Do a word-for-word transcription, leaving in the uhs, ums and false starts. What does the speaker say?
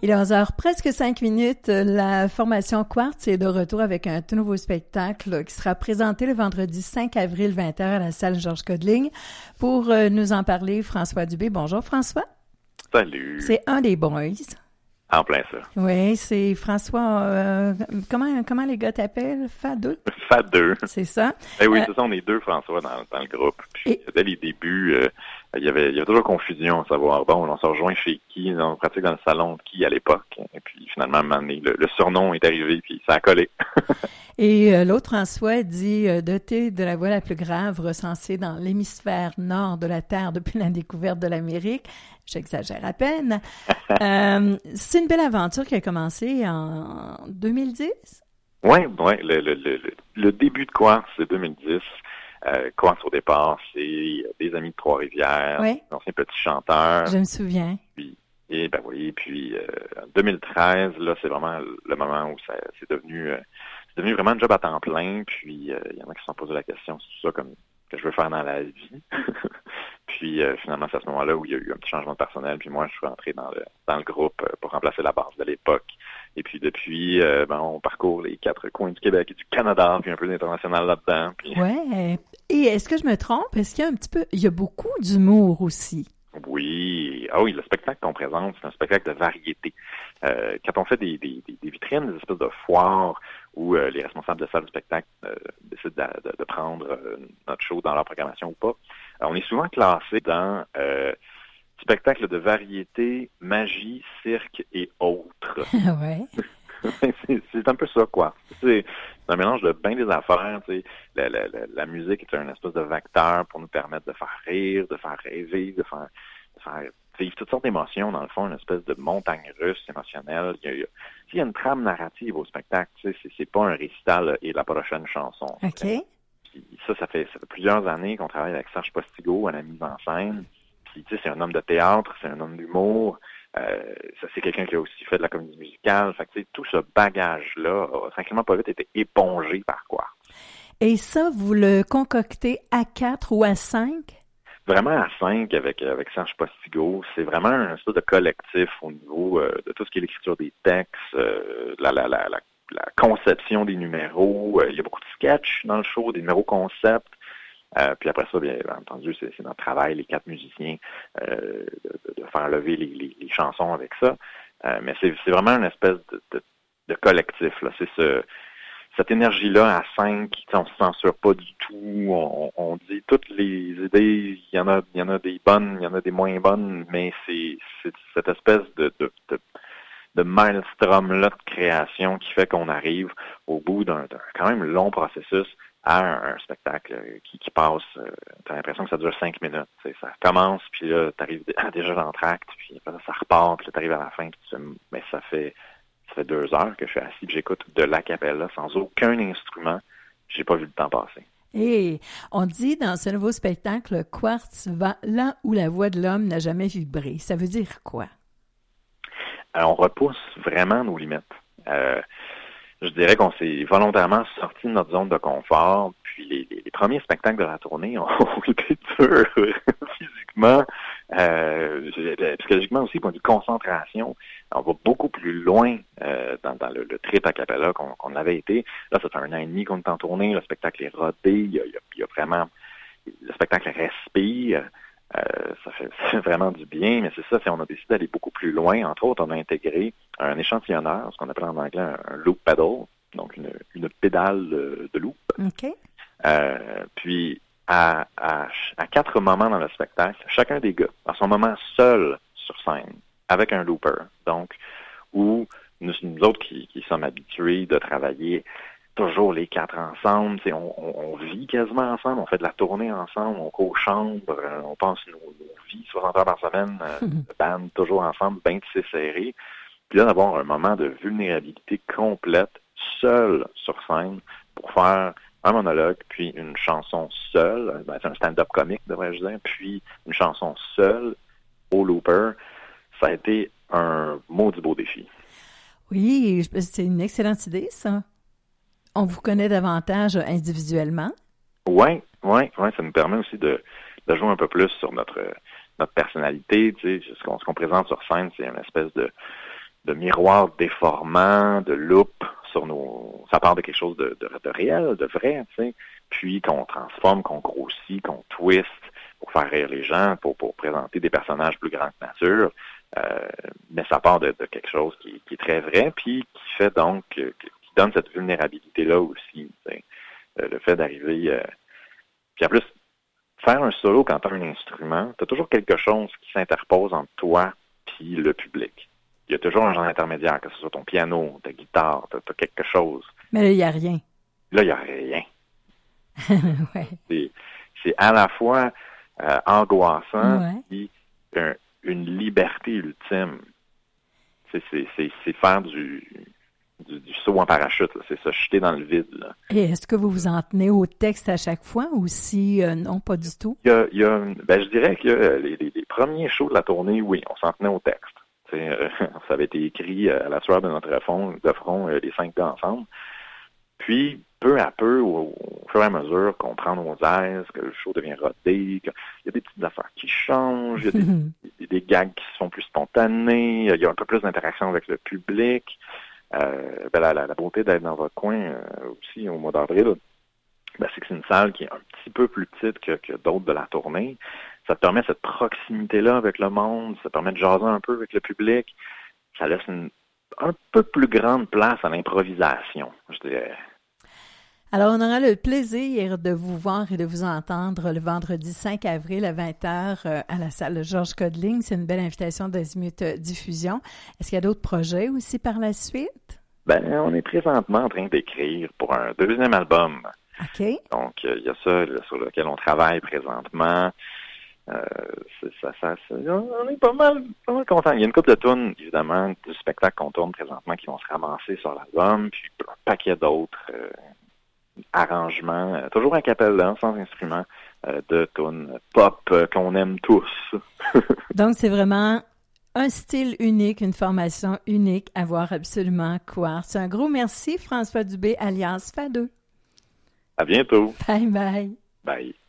Il est onze heures, presque cinq minutes. La formation Quartz est de retour avec un tout nouveau spectacle qui sera présenté le vendredi cinq avril, vingt heures à la salle Georges Codeling. Pour euh, nous en parler, François Dubé. Bonjour, François. Salut. C'est un des boys. En plein ça. Oui, c'est François, euh, comment comment les gars t'appellent? Fadeux? Fadeux. C'est ça. Eh oui, euh, c'est ça, on est deux François dans, dans le groupe. Puis et... dès les débuts, euh, il y avait il y avait toujours confusion à savoir, bon, on se rejoint chez qui, on pratique dans le salon de qui à l'époque. Et puis finalement, à un moment donné, le, le surnom est arrivé, puis ça a collé. Et euh, l'autre François dit euh, doté de la voix la plus grave recensée dans l'hémisphère nord de la Terre depuis la découverte de l'Amérique. J'exagère à peine. euh, c'est une belle aventure qui a commencé en deux mille dix? Oui, ouais, le, le, le, le début de Quartz, c'est deux mille dix. Euh, Quartz, au départ, c'est des amis de Trois-Rivières, oui. d'anciens petits chanteurs. Je me souviens. Puis, et ben oui, puis euh, en deux mille treize, là, c'est vraiment le moment où ça c'est devenu euh, c'est devenu vraiment un job à temps plein. Puis il euh, y en a qui se sont posé la question, c'est ça comme que je veux faire dans la vie. Puis euh, finalement, c'est à ce moment-là où il y a eu un petit changement de personnel. Puis moi, je suis rentré dans le dans le groupe pour remplacer la base de l'époque. Et puis depuis, euh, ben, on parcourt les quatre coins du Québec et du Canada, puis un peu d'international là-dedans. Puis... Ouais. Et est-ce que je me trompe? Est-ce qu'il y a un petit peu, il y a beaucoup d'humour aussi? Oui, ah oui, le spectacle qu'on présente, c'est un spectacle de variété. Euh, quand on fait des, des, des vitrines, des espèces de foires où euh, les responsables de salle de spectacle euh, décident de, de, de prendre euh, notre show dans leur programmation ou pas, alors, on est souvent classé dans euh, spectacle de variété, magie, cirque et autres. Ouais. c'est, c'est un peu ça, quoi. C'est, c'est un mélange de bien des affaires. Tu sais. La, la, la, la musique est un espèce de vecteur pour nous permettre de faire rire, de faire rêver, de faire, de faire vivre toutes sortes d'émotions, dans le fond, une espèce de montagne russe émotionnelle. Il y a, il y a, il y a une trame narrative au spectacle. Tu sais, c'est, c'est pas un récital et la prochaine chanson. OK. Puis ça, ça fait, ça fait plusieurs années qu'on travaille avec Serge Postigo à la mise en scène. Puis, tu sais, c'est un homme de théâtre, c'est un homme d'humour. Euh, ça, c'est quelqu'un qui a aussi fait de la comédie musicale. Fait que, tu sais, tout ce bagage-là a simplement pas vite été épongé par quoi. Et ça, vous le concoctez à quatre ou à cinq? Vraiment à cinq avec avec Serge Postigo. C'est vraiment un espèce de collectif au niveau euh, de tout ce qui est l'écriture des textes, euh, la, la, la, la, la conception des numéros. Euh, il y a beaucoup de sketchs dans le show, des numéros concepts. Euh, puis après ça, bien, bien entendu, c'est, c'est notre travail, les quatre musiciens, euh, de, de faire lever les, les, les chansons avec ça. Euh, mais c'est, c'est vraiment une espèce de, de, de collectif, là. C'est ce, cette énergie-là à cinq, on se censure pas du tout. On, on dit toutes les idées, il y en a, il y en a des bonnes, il y en a des moins bonnes, mais c'est, c'est cette espèce de, de, de de maelstrom-là de création qui fait qu'on arrive au bout d'un, d'un quand même long processus à un, un spectacle qui, qui passe, euh, t'as l'impression que ça dure cinq minutes. T'sais, ça commence, puis là, t'arrives déjà dans l'entracte, puis après ça repart, puis là, t'arrives à la fin, puis tu fais, mais ça fait ça fait deux heures que je suis assis, puis j'écoute de l'acapella sans aucun instrument. J'ai pas vu le temps passer. Et on dit dans ce nouveau spectacle, Quartz va là où la voix de l'homme n'a jamais vibré. Ça veut dire quoi? Alors, on repousse vraiment nos limites. Euh, je dirais qu'on s'est volontairement sorti de notre zone de confort. Puis les, les, les premiers spectacles de la tournée ont été durs physiquement, euh, psychologiquement aussi, point de vue concentration. On va beaucoup plus loin euh, dans, dans le, le trip a cappella qu'on, qu'on avait été. Là, ça fait un an et demi qu'on est en tournée. Le spectacle est rodé. Il y a, il y a, il y a vraiment... Le spectacle respire. Euh, ça, fait, ça fait vraiment du bien, mais c'est ça, c'est, on a décidé d'aller beaucoup plus loin. Entre autres, on a intégré un échantillonneur, ce qu'on appelle en anglais un, un loop pedal, donc une, une pédale de, de loop. OK. Euh, puis, à, à, à quatre moments dans le spectacle, chacun des gars, à son moment seul sur scène, avec un looper, donc, où nous, nous autres qui, qui sommes habitués de travailler toujours les quatre ensemble, on, on, on vit quasiment ensemble, on fait de la tournée ensemble, on court chambre, on passe nos, nos vies soixante heures par semaine, euh, de band toujours ensemble, bien tissé serré. Puis là, d'avoir un moment de vulnérabilité complète, seul sur scène, pour faire un monologue, puis une chanson seule, ben, c'est un stand-up comique, devrais-je dire, puis une chanson seule au looper, ça a été un maudit beau défi. Oui, c'est une excellente idée, ça. On vous connaît davantage individuellement? Oui, oui, oui, ça nous permet aussi de, de jouer un peu plus sur notre notre personnalité. Tu sais, ce qu'on, ce qu'on présente sur scène, c'est une espèce de de miroirs déformants, de loupe sur nos... Ça part de quelque chose de, de, de réel, de vrai, tu sais. Puis qu'on transforme, qu'on grossit, qu'on twist pour faire rire les gens, pour, pour présenter des personnages plus grands que nature. Euh, mais ça part de, de quelque chose qui, qui est très vrai, puis qui fait donc, qui donne cette vulnérabilité-là aussi, tu sais. Euh, le fait d'arriver... Euh... Puis en plus, faire un solo quand tu as un instrument, tu as toujours quelque chose qui s'interpose entre toi puis le public. Il y a toujours un genre intermédiaire, que ce soit ton piano, ta guitare, tu as quelque chose. Mais là, il n'y a rien. Là, il n'y a rien. Ouais. C'est, c'est à la fois euh, angoissant Ouais. et un, une liberté ultime. C'est, c'est, c'est, c'est faire du, du, du saut en parachute, là. C'est ça, jeter dans le vide. Là. Et est-ce que vous vous en tenez au texte à chaque fois ou si euh, non, pas du tout? Il y a, il y a, ben, je dirais que les, les, les premiers shows de la tournée, oui, on s'en tenait au texte. Euh, ça avait été écrit à la sueur de notre front, de front, euh, les cinq gars ensemble. Puis, peu à peu, au, au fur et à mesure qu'on prend nos aises, que le show devient rodé, qu'il y a des petites affaires qui changent, il y a des, des, des gags qui sont plus spontanés, il y a un peu plus d'interaction avec le public. Euh, ben la, la, la beauté d'être dans votre coin euh, aussi au mois d'avril, ben, c'est que c'est une salle qui est un petit peu plus petite que, que d'autres de la tournée. Ça te permet cette proximité-là avec le monde, ça te permet de jaser un peu avec le public. Ça laisse une un peu plus grande place à l'improvisation, je dirais. Alors, on aura le plaisir de vous voir et de vous entendre le vendredi cinq avril à vingt heures à la salle Georges Codling. C'est une belle invitation d'Azimut Diffusion. Est-ce qu'il y a d'autres projets aussi par la suite? Ben, on est présentement en train d'écrire pour un deuxième album. OK. Donc, il y a ça là, sur lequel on travaille présentement. Euh, c'est, ça, ça, ça, on est pas mal, pas mal content. Il y a une couple de tunes, évidemment, du spectacle qu'on tourne présentement qui vont se ramasser sur l'album, puis un paquet d'autres euh, arrangements, euh, toujours a cappella, sans instrument, euh, de tunes pop euh, qu'on aime tous. Donc, c'est vraiment un style unique, une formation unique à voir absolument Quartz. Un gros merci, François Dubé, alias Fado. À bientôt. Bye bye. Bye.